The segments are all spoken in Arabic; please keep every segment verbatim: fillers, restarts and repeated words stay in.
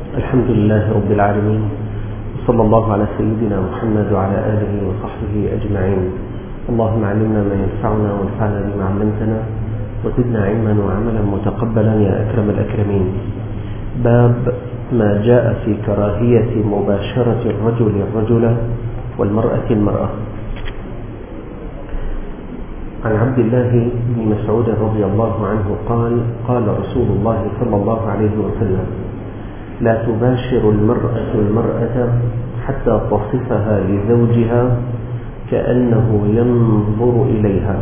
الحمد لله رب العالمين، وصلى الله على سيدنا محمد وعلى آله وصحبه أجمعين. اللهم علمنا ما ينفعنا وانفعنا بما علمتنا وزدنا علما وعملا متقبلا يا أكرم الأكرمين. باب ما جاء في كراهية مباشرة الرجل الرجل والمرأة المرأة. عن عبد الله بن مسعود رضي الله عنه قال: قال رسول الله صلى الله عليه وسلم: لا تباشر المرأة المرأة حتى تصفها لزوجها كأنه ينظر إليها.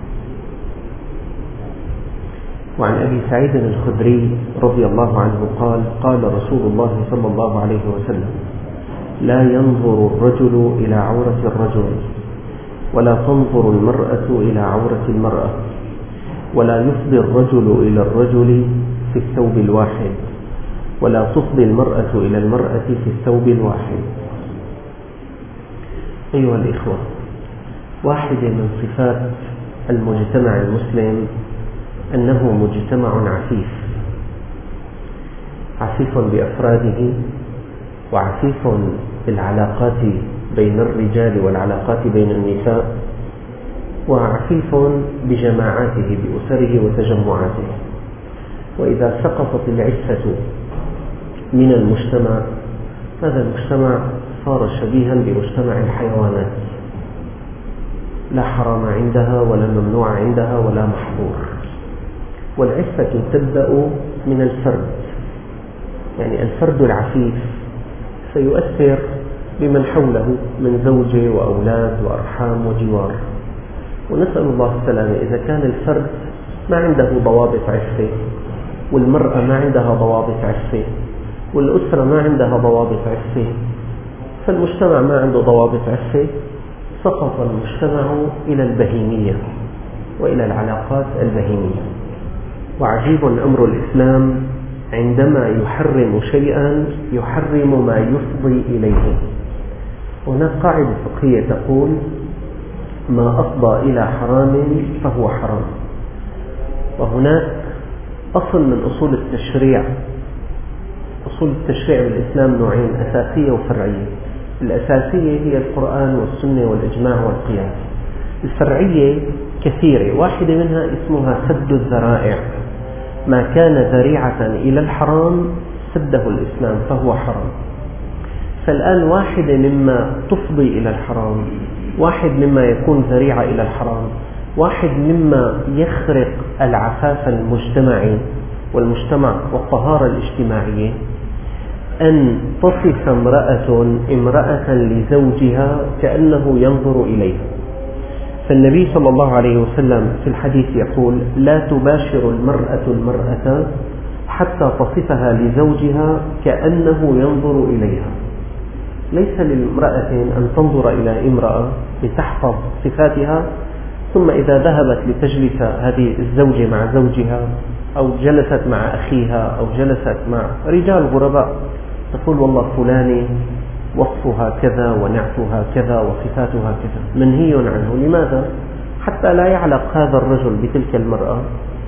وعن أبي سعيد الخدري رضي الله عنه قال: قال رسول الله صلى الله عليه وسلم: لا ينظر الرجل إلى عورة الرجل، ولا تنظر المرأة إلى عورة المرأة، ولا يفضي الرجل إلى الرجل في الثوب الواحد، ولا تفضي المرأة إلى المرأة في الثوب الواحد. أيها الإخوة، واحدة من صفات المجتمع المسلم أنه مجتمع عفيف، عفيف بأفراده، وعفيف بالعلاقات بين الرجال والعلاقات بين النساء، وعفيف بجماعاته بأسره وتجمعاته. وإذا سقطت العفة من المجتمع، هذا المجتمع صار شبيها بمجتمع الحيوانات، لا حرام عندها ولا ممنوع عندها ولا محظور. والعفة تبدأ من الفرد، يعني الفرد العفيف سيؤثر بمن حوله من زوجه وأولاد وأرحام وجوار. ونسأل الله السلامة. إذا كان الفرد ما عنده ضوابط عفة، والمرأة ما عندها ضوابط عفة، والأسرة ما عندها ضوابط عفة، فالمجتمع ما عنده ضوابط عفة، سقط المجتمع إلى البهيمية وإلى العلاقات البهيمية. وعجيب أمر الإسلام، عندما يحرم شيئا يحرم ما يفضي إليه. هناك قاعدة فقهية تقول: ما أفضى إلى حرام فهو حرام. وهناك أصل من أصول التشريع. أصول التشريع بالإسلام نوعين: أساسية وفرعية. الأساسية هي القرآن والسنة والإجماع والقياس. الفرعية كثيرة، واحدة منها اسمها سد الذرائع. ما كان ذريعة إلى الحرام سده الإسلام فهو حرام. فالآن واحدة مما تفضي إلى الحرام، واحد مما يكون ذريعة إلى الحرام، واحد مما يخرق العفاف المجتمعي والمجتمع والطهارة الاجتماعية، أن تصف امرأة امرأة لزوجها كأنه ينظر إليها. فالنبي صلى الله عليه وسلم في الحديث يقول: لا تباشر المرأة المرأة حتى تصفها لزوجها كأنه ينظر إليها. ليس للمرأة أن تنظر إلى امرأة لتحفظ صفاتها، ثم إذا ذهبت لتجلس هذه الزوجة مع زوجها، أو جلست مع أخيها، أو جلست مع رجال غرباء، تقول: والله فلانة وصفها كذا ونعتها كذا وصفاتها كذا. منهي عنه. لماذا؟ حتى لا يعلق هذا الرجل بتلك المرأة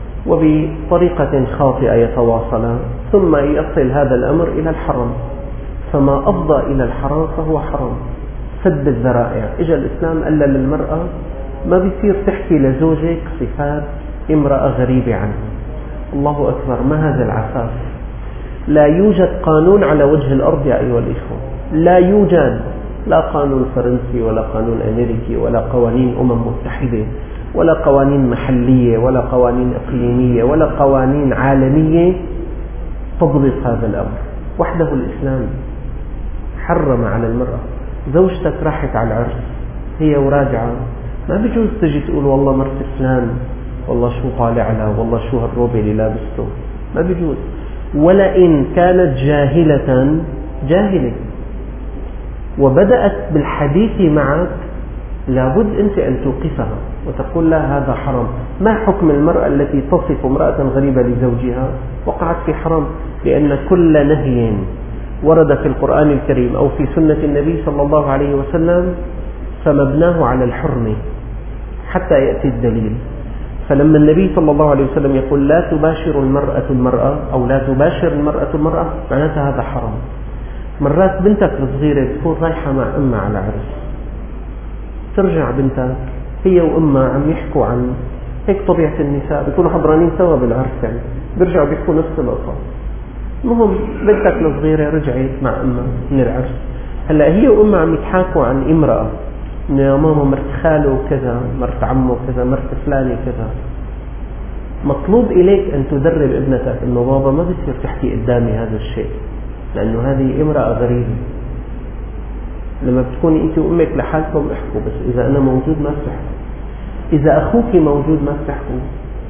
وبطريقة خاطئة يتواصل، ثم يصل هذا الأمر إلى الحرام. فما أفضى إلى الحرام فهو حرام. سد الذرائع. إجا الإسلام قال للمرأة: ما بيصير تحكي لزوجك صفات امرأة غريبة عنه. الله أكبر، ما هذا العفاف؟ لا يوجد قانون على وجه الأرض يا أيها الإخوة، لا يوجد لا قانون فرنسي ولا قانون أمريكي ولا قوانين أمم متحدة ولا قوانين محلية ولا قوانين إقليمية ولا قوانين عالمية تضبط هذا الأمر. وحده الإسلام حرم على المرأة. زوجتك راحت على العرس، هي وراجعة، ما بيجوز تجي تقول: والله مرت فلان، والله شو طالع لها، والله شو هالروبة اللي لابسته. ما بيجوز. ولئن كانت جاهلة جاهلة وبدأت بالحديث معك، لابد أنت أن توقفها وتقول: لا، هذا حرام. ما حكم المرأة التي تصف امرأة غريبة لزوجها؟ وقعت في حرام، لأن كل نهي ورد في القرآن الكريم أو في سنة النبي صلى الله عليه وسلم فمبناه على الحرمة حتى يأتي الدليل. فلما النبي صلى الله عليه وسلم يقول لا تباشر المرأة المرأة أو لا تباشر المرأة المرأة، معناتها هذا حرام. مرات بنتك الصغيرة تكون رايحة مع أمها على عرس، ترجع بنتك هي وأمها عم يحكوا عن هيك طبيعة النساء، بيكونوا حضرانين سوا بالعرس، يعني بيرجعوا بيحكوا نفس القصة. المهم بنتك الصغيرة رجعت مع أمها من العرس، هلا هي وأمها عم يتحاكوا عن امرأة، إنه يا ماما مرت خاله كذا، مرت عمه كذا، مرت فلاني كذا. مطلوب إليك أن تدرب ابنتك إنه بابا ما بصير تحكي قدامي هذا الشيء، لأنه هذه امرأة غريبة. لما بتكوني أنت وأمك لحالكم احكوا، بس إذا أنا موجود ما بتحكوا، إذا أخوك موجود ما بتحكوا.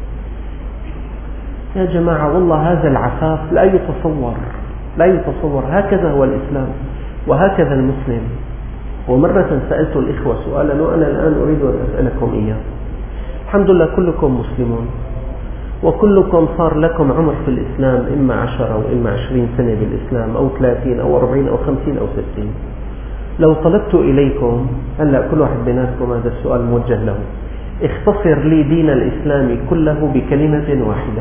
يا جماعة والله هذا العفاف لا يتصور، لا يتصور. هكذا هو الإسلام وهكذا المسلم. ومرة سألت الإخوة سؤالا وأنا الآن أريد أن أسألكم إياه. الحمد لله كلكم مسلمون، وكلكم صار لكم عمر في الإسلام، إما عشرة أو إما عشرين سنة بالإسلام، أو ثلاثين أو أربعين أو خمسين أو ستين. لو طلبت إليكم هلأ كل واحد بيناتكم هذا السؤال موجه له، اختصر لي دين الإسلام كله بكلمة واحدة،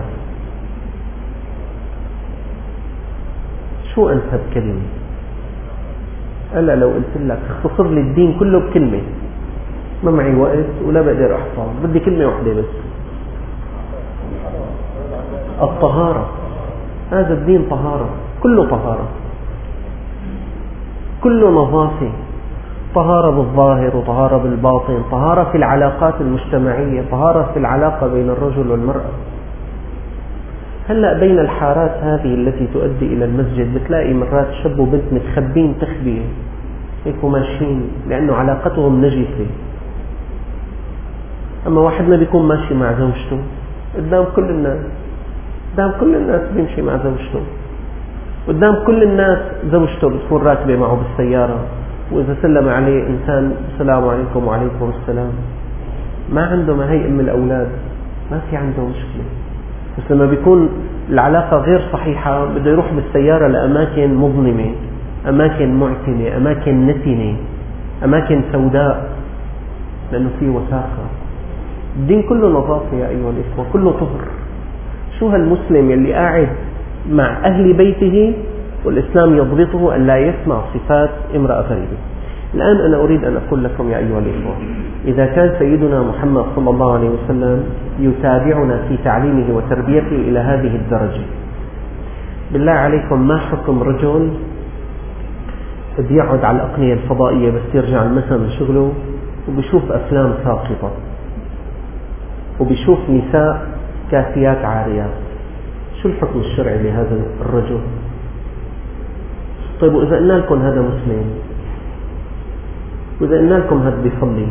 شو أنسب كلمة؟ هلا لو قلت لك اختصر لي الدين كله بكلمة، ما معي وقت ولا بقدر أحفظ، بدي كلمة واحدة بس. الطهارة. هذا الدين طهارة، كله طهارة، كله نظافة، طهارة بالظاهر وطهارة بالباطن، طهارة في العلاقات المجتمعية، طهارة في العلاقة بين الرجل والمرأة. هلأ بين الحارات هذه التي تؤدي إلى المسجد بتلاقي مرات شاب وبنت متخبين تخبية هيك ماشيين، لأنه علاقتهم نجسة. أما واحد ما بيكون ماشي مع زوجته قدام كل الناس، قدام كل الناس بيمشي مع زوجته، قدام كل الناس زوجته بتكون راكبة معه بالسيارة، وإذا سلم عليه إنسان السلام عليكم وعليكم السلام، ما عنده ما هي أم الأولاد، ما في عنده مشكلة. بس لما بيكون العلاقة غير صحيحة بده يروح بالسيارة لأماكن مظلمة، أماكن معتمة، أماكن نتنة، أماكن سوداء، لأنه فيه وساخة. الدين كله نظافة يا أيها الإخوة، كله طهر. شو هالمسلم يلي قاعد مع أهل بيته والإسلام يضبطه أن لا يسمع صفات امرأة غريبة. الآن أنا أريد أن أقول لكم يا أيها الإخوة، إذا كان سيدنا محمد صلى الله عليه وسلم يتابعنا في تعليمه وتربيته إلى هذه الدرجة، بالله عليكم ما حكم رجل بيقعد على الأقنية الفضائية بس يرجع المساء من شغله وبيشوف أفلام ساقطة وبيشوف نساء كاسيات عاريات؟ شو الحكم الشرعي لهذا الرجل؟ طيب وإذا قلنا لكم هذا مسلم، وإذا قلنا لكم هذا بيصلي،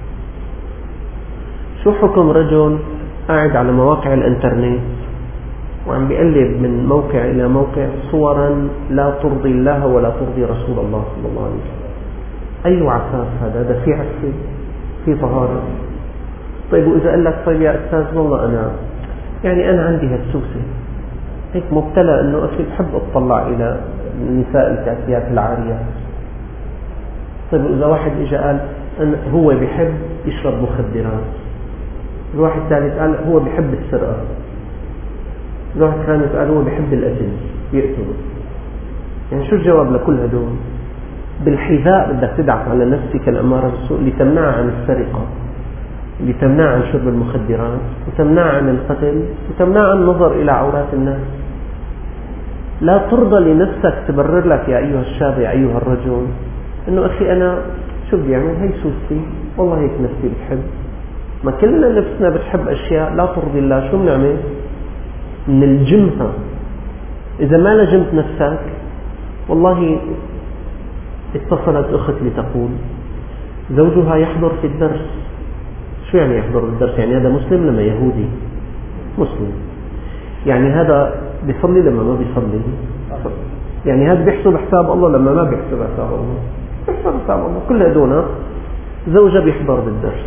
شو حكم رجل قاعد على مواقع الانترنت وعم بيقلب من موقع إلى موقع صورا لا ترضي الله ولا ترضي رسول الله صلى الله عليه وسلم؟ أي عفاف هذا؟ هذا في عفة، في طهارة. طيب وإذا قال لك طيب يا أستاذ والله أنا يعني أنا عندي هالسوسة هيك مبتلى إنه أخي بحب أطلع إلى النساء الكاسيات العاريات. طيب إذا واحد إجا قال أن هو بيحب يشرب مخدرات، الواحد ثالث قال هو بيحب السرقة، الواحد خامس قال هو بيحب القتل يقتل، يعني شو الجواب لكل هدول؟ بالحذاء بدك تدعس على نفسك الأمارة بالسوء لتمنع عن السرقة، لتمنع عن شرب المخدرات، وتمنع عن القتل، وتمنع عن النظر إلى عورات الناس. لا ترضى لنفسك تبرر لك يا أيها الشاب يا أيها الرجل إنه أخي أنا شو بدي أعمل، هي سوستي والله هيك نفسي بتحب. ما كلنا نفسنا بتحب أشياء لا ترضي الله، شو بنعمل؟ نلجمها. إذا ما لجمت نفسك، والله اتصلت أخت لتقول زوجها يحضر في الدرس. شو يعني يحضر الدرس؟ يعني هذا مسلم لما يهودي مسلم، يعني هذا بيصلي لما ما بيصلي، يعني هذا بيحسب حساب الله لما ما بيحسب حساب الله، بيحسب حساب الله. كل هدول زوجة بيحضر بالدرس،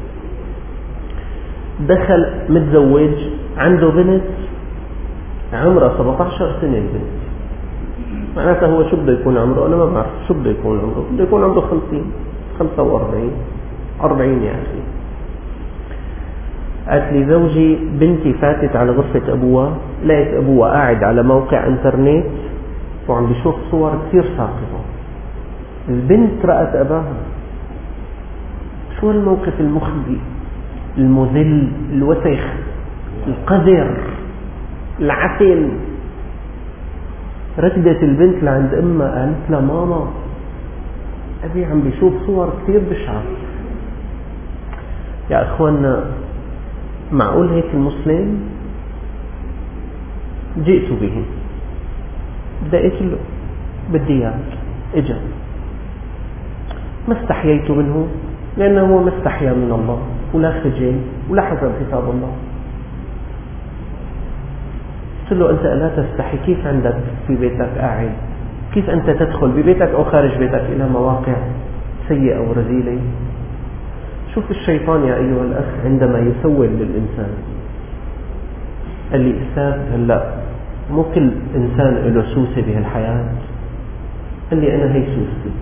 دخل متزوج عنده بنت عمرها سبعة عشر سنة، البنت معناتها هو شو بده يكون عمره؟ أنا ما بعرف شو بده يكون عمره، بده يكون عمره خمسين خمسة وأربعين أربعين يا أخي. قالت لي زوجي بنتي فاتت على غرفة أبوها، لقيت أبوها قاعد على موقع انترنت وعم بيشوف صور كثير ساقطة. البنت رأت أباها. شو الموقف المخزي المذل الوسخ القذر العفن؟ ركضت البنت لعند أمها قالت لها ماما أبي عم بيشوف صور كثير بشعة. يا أخواننا، معقول هيك المسلم؟ جئت به، دقيت له بدي اياك، اجا، ما استحييت منه لأنه هو ما استحيا من الله، ولا خجل ولا حسب كتاب الله. قلت له أنت لا تستحي، كيف عندك في بيتك قاعد، كيف أنت تدخل ببيتك أو خارج بيتك إلى مواقع سيئة ورذيلة؟ شوف الشيطان يا أيها الأخ عندما يسول للإنسان. قال لي أستاذ هلأ مو كل إنسان له سوسة بهالحياة. قال لي أنا هي سوستي.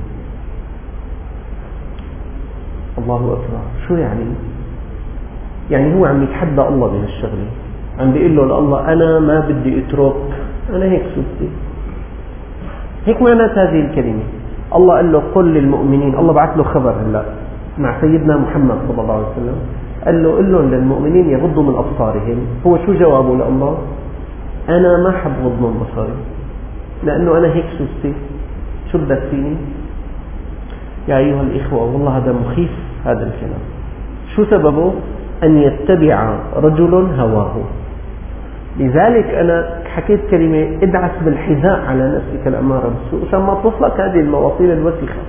الله أكبر. شو يعني؟ يعني هو عم يتحدى الله بهالشغلة، عم بيقول له لله أنا ما بدي أترك، أنا هيك سوستي. هيك معنات هذه الكلمة. الله قال له قل للمؤمنين، الله بعث له خبر هلأ مع سيدنا محمد صلى الله عليه وسلم، قال له قل لهم للمؤمنين يغضوا من أبصارهم. هو شو جوابه لله؟ أنا ما حب غض من بصري لأنه أنا هيك سوستي، شو بدك فيني؟ يا أيها الإخوة والله هذا مخيف هذا الكلام. شو سببه؟ أن يتبع رجل هواه. لذلك أنا حكيت كلمة ادعس بالحذاء على نفسك الأمارة بالسوء عشان ما تصلك هذه المواصيل الوسخة.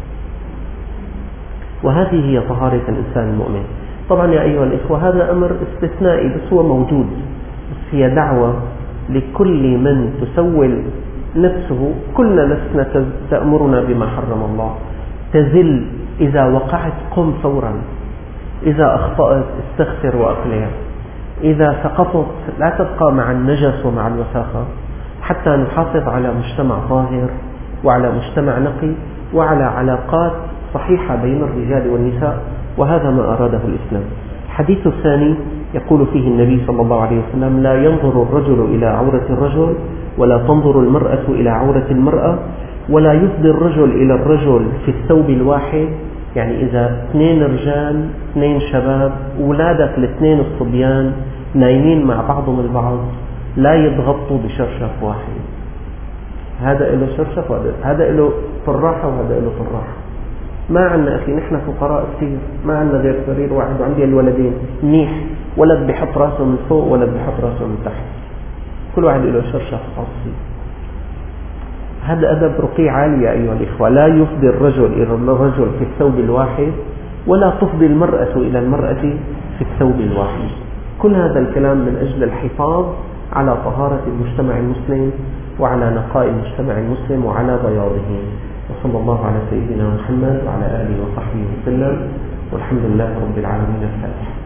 وهذه هي طهارة الإنسان المؤمن. طبعا يا أيها الإخوة هذا أمر استثنائي بس هو موجود، بس هي دعوة لكل من تسول نفسه. كل نفسنا تأمرنا بما حرم الله. تزل إذا وقعت قم فورا، إذا أخطأت استغفر وأقلع، إذا سقطت لا تبقى مع النجس ومع الوساخة، حتى نحافظ على مجتمع طاهر وعلى مجتمع نقي وعلى علاقات صحيحة بين الرجال والنساء. وهذا ما أراده الإسلام. الحديث الثاني يقول فيه النبي صلى الله عليه وسلم لا ينظر الرجل إلى عورة الرجل ولا تنظر المرأة إلى عورة المرأة ولا يفضي الرجل إلى الرجل في الثوب الواحد. يعني إذا اثنين رجال اثنين شباب أولادك الاثنين الصبيان نايمين مع بعضهم البعض لا يتغطوا بشرشف واحد. هذا له شرشف وهذا له في الراحة وهذا له في الراحة. ما عندنا أخي، نحن فقراء كثير، ما عندنا غير سرير واحد وعندي الولدين منيح، ولد بحط راسه من فوق ولد بحط راسه من تحت، كل واحد له شرشف خاص فيه. هذا أدب رقي عالي يا أيها الإخوة. لا يفضي الرجل إلى الرجل في الثوب الواحد ولا تفضي المرأة إلى المرأة في الثوب الواحد. كل هذا الكلام من أجل الحفاظ على طهارة المجتمع المسلم وعلى نقاء المجتمع المسلم وعلى بياضه. وصلى الله على سيدنا محمد وعلى آله وصحبه وسلم، والحمد لله رب العالمين. الفاتحة.